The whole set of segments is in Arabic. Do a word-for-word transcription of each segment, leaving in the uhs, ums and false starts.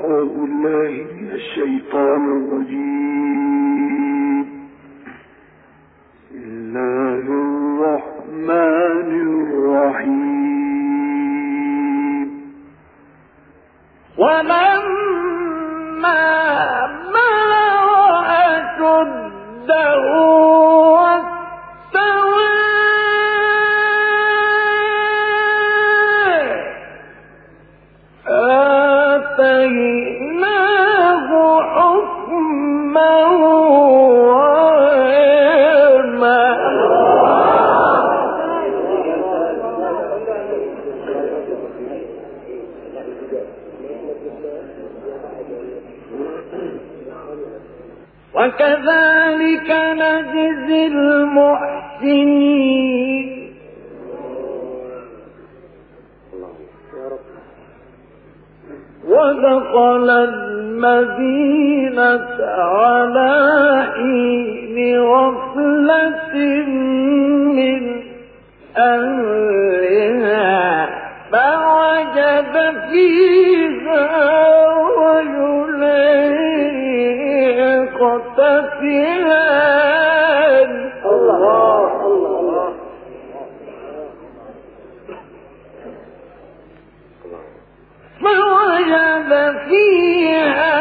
أعوذ بالله من الشيطان الرجيم. بسم الله الرحمن الرحيم. ولما بلغ أشده وكذلك نجزي المحسنين. ودخل المدينة على حين غفلة من أهلها فوجد فيها رجلين يقتتلان. الله الله فوجد فيها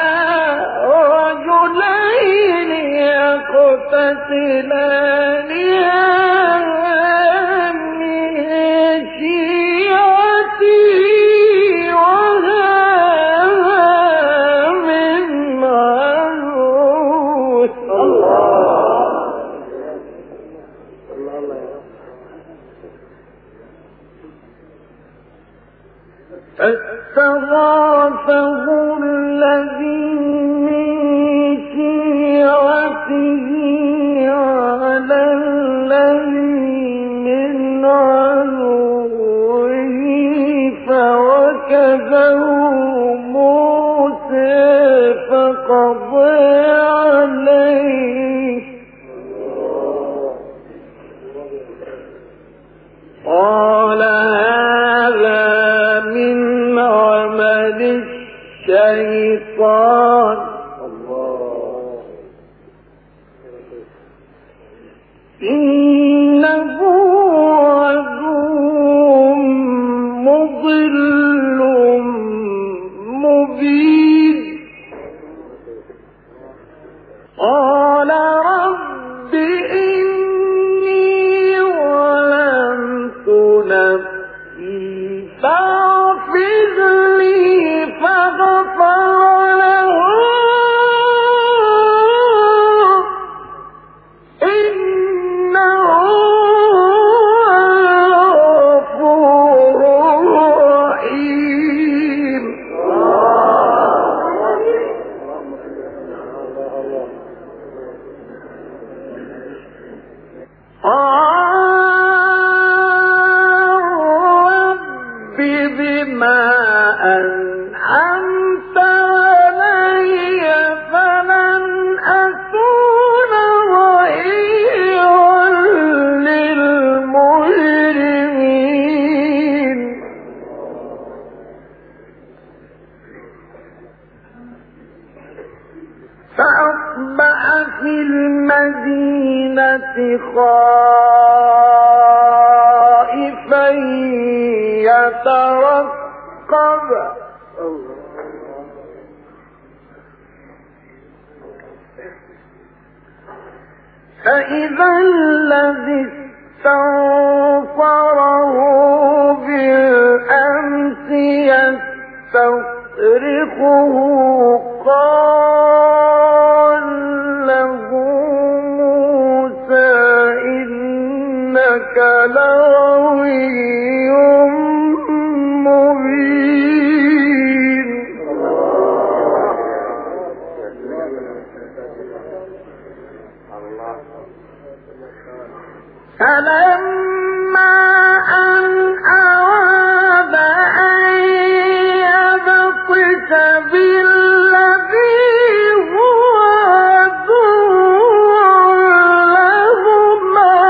رجلين يقتتلان من شيعته وهذا من عدوه. فاستغاثه الذي من شيعته على الذي من عدوه فوكزه موسى فقضى عليه. قال الشيطان إنه عدو مضل مبين. قال رب إني ظلمت نفسي فاغفر لي فغفر له إنه غفور رحيم. رب بما أنعمت علي فلن أكون ظهيرا للمجرمين. فأصبح في المدينة خائفا يترقب فإذا الذي استنصره بالأمس يستصرخه قال له موسى إنك لغوي مبين. فلما أن أراد أن يبطش بالذي هو عدو لهما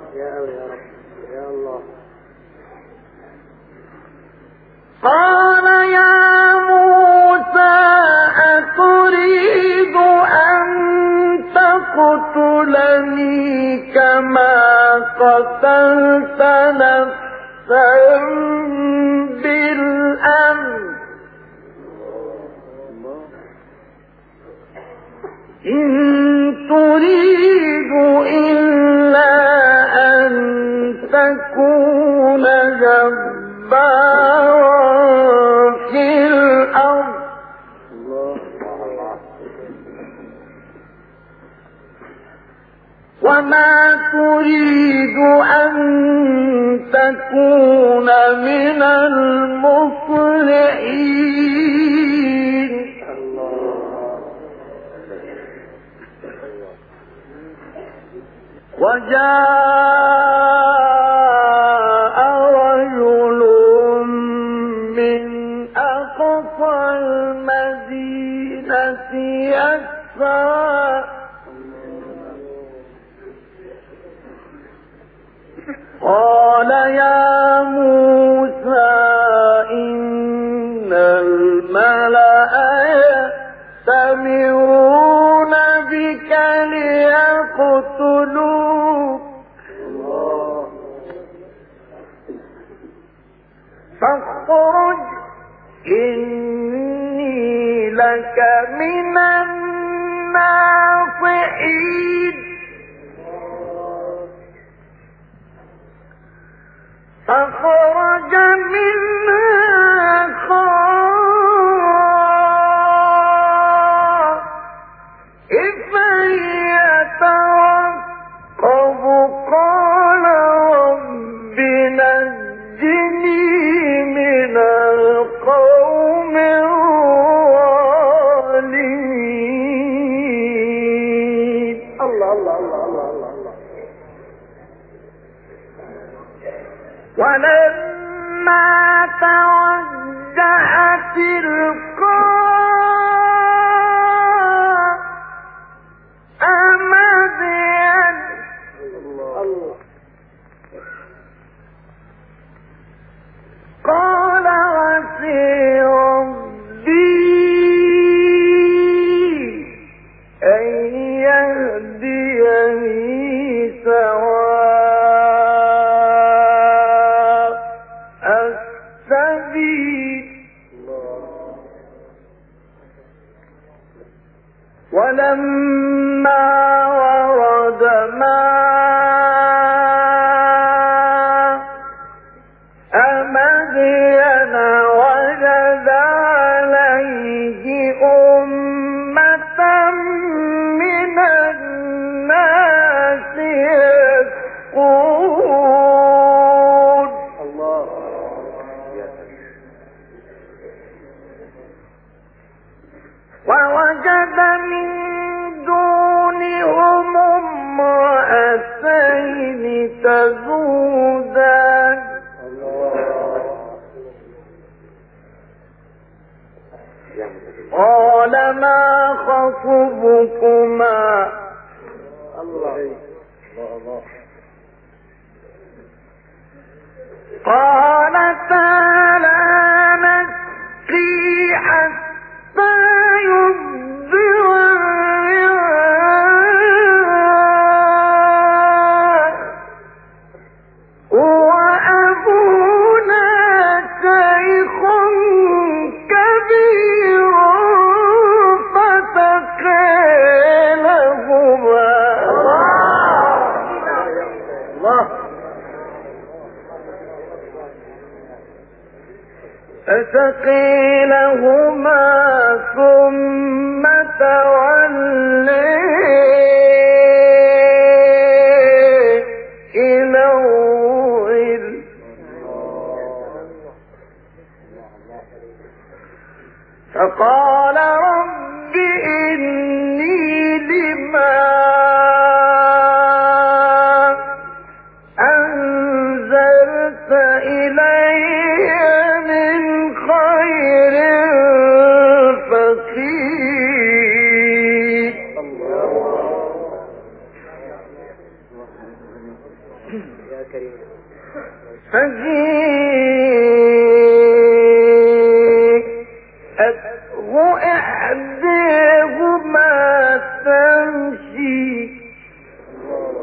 قال تقتلني كما قتلت نفسا بالأمس إن تريد إلا أن تكون جبارا في الأرض وما تريد أن تكون من المصلحين وجاء رجل من أقصى المدينة يسعى قال يا موسى إن الملأ يأتمرون بك ليقتلوك فاخرج إني لك من الناصحين فخرج منها خائفا يترقب قال رب نجني من القوم الظالمين الله الله الله الله الله ولما توجه تلقاء مدين قال عسى ربي أن يهديني سواء السبيل ولما ورد ماء مدين وجد عليه أمة من الناس يسقون الله ووجد من دونهم امرأتين تذودان قال ما خطبكما قالتا لا نسقي حتى يصدر الرعاء وأبونا شيخ كبير فسقي لهما الله فسقي لهما ثم تولي إلى الظل فقال رب إني لما أنزلت إلي من خير فقير فجيءته إحداهما تمشي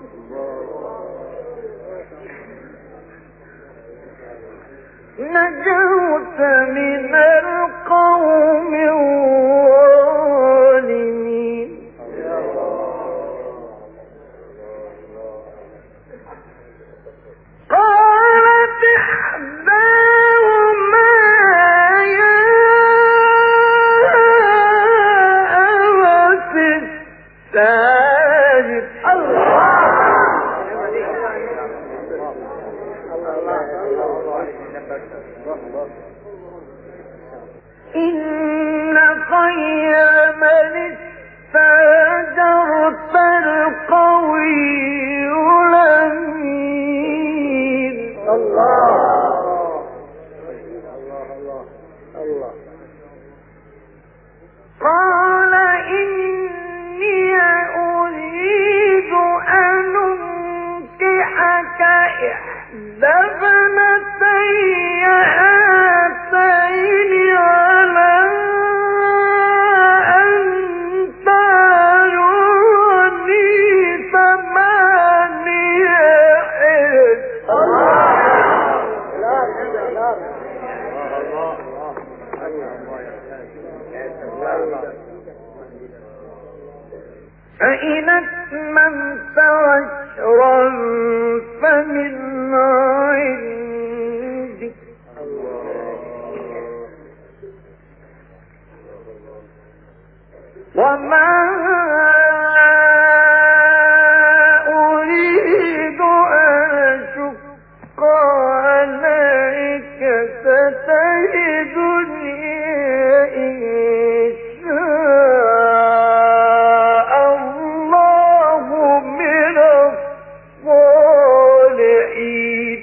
نجوت من القوم الظالمين قالت إحداهما يا أبت استاجر إن خير من استأجرت القوي الأمين الله الله قال إني أريد أن أنكحك إحدى ابنتي هاتين على أن تأجرني ثمانية حجج فإن أتممت عشرا فمن عندك وما أريد أن أشق عليك ستجدني إن شاء الله من الصالحين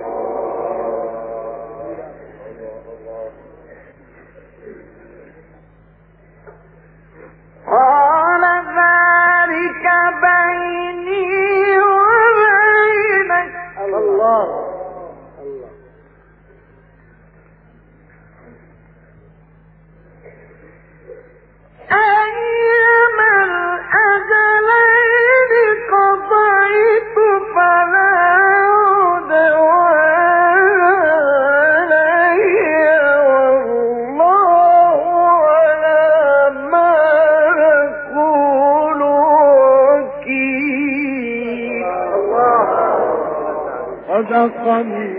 قال ذلك بيني وبينك الله أيما الأجلين قضيت فلا عدوان علي والله على ما نقول وكيل صدق الله